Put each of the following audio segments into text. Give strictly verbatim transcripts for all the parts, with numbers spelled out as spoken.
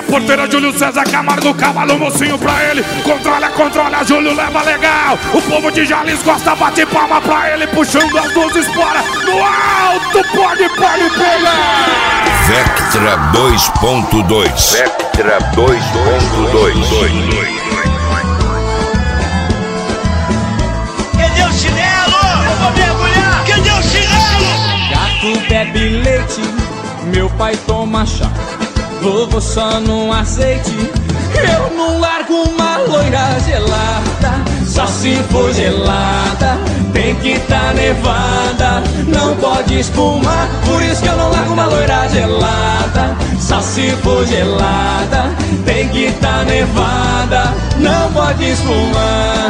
porteira, Júlio César Camargo, cavalo, mocinho pra ele. Controla, controla, Júlio leva legal. O povo de Jales gosta, bate palma pra ele. Puxando as duas esporas no alto, pode, pode pegar. Vectra dois ponto dois. Vectra dois ponto dois. Cadê o chinelo? Eu vou mergulhar. Cadê o chinelo? Gato bebe leite, meu pai toma chá. Vovô só no azeite, eu não largo uma loira gelada. Só se for gelada, tem que tá nevada. Não pode espumar, por isso que eu não largo uma loira gelada. Só se for gelada, tem que tá nevada. Não pode espumar.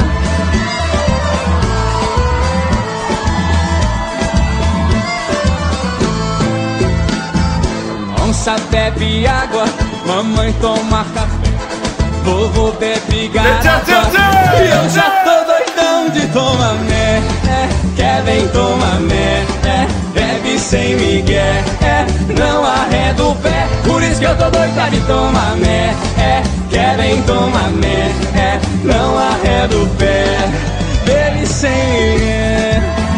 Onça bebe água, mamãe toma café, vovô bebe garrafa. E eu já tô doidão de tomar mé, é, Kevin toma mé, é, bebe sem migué, é, não arreda o pé. Por isso que eu tô doida de tomar mé, é, Kevin toma mé, é, não arreda o pé, bebe sem migué.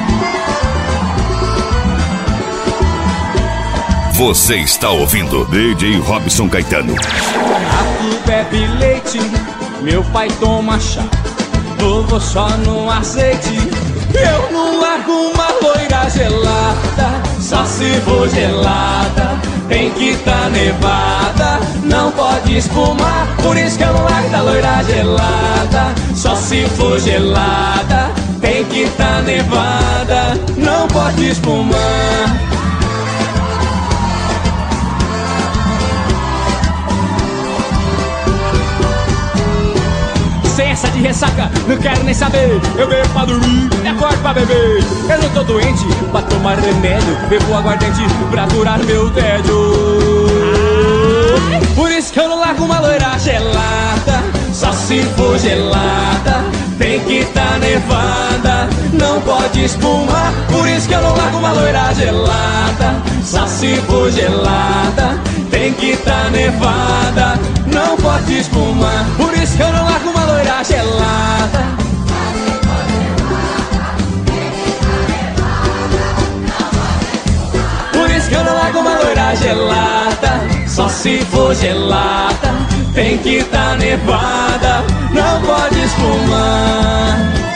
Você está ouvindo D J Robson Caetano. Gato bebe leite, meu pai toma chá, vovô só no azeite. Eu não largo uma loira gelada, só se for gelada, tem que tá nevada. Não pode espumar, por isso que eu não largo da loira gelada. Só se for gelada, tem que tá nevada. Não pode espumar. Sem essa de ressaca, não quero nem saber. Eu bebo pra dormir e acordo pra beber. Eu não tô doente pra tomar remédio, bebo aguardente pra curar meu tédio. Por isso que eu não largo uma loira gelada, só se for gelada, tem que tá nevada. Não pode espumar, por isso que eu não largo uma loira gelada, só se for gelada, tem que tá nevada. Não pode espumar, por isso que eu não largo uma loira gelada. Por isso que eu não largo uma loira gelada, só se for gelada, tem que tá nevada. Não pode espumar.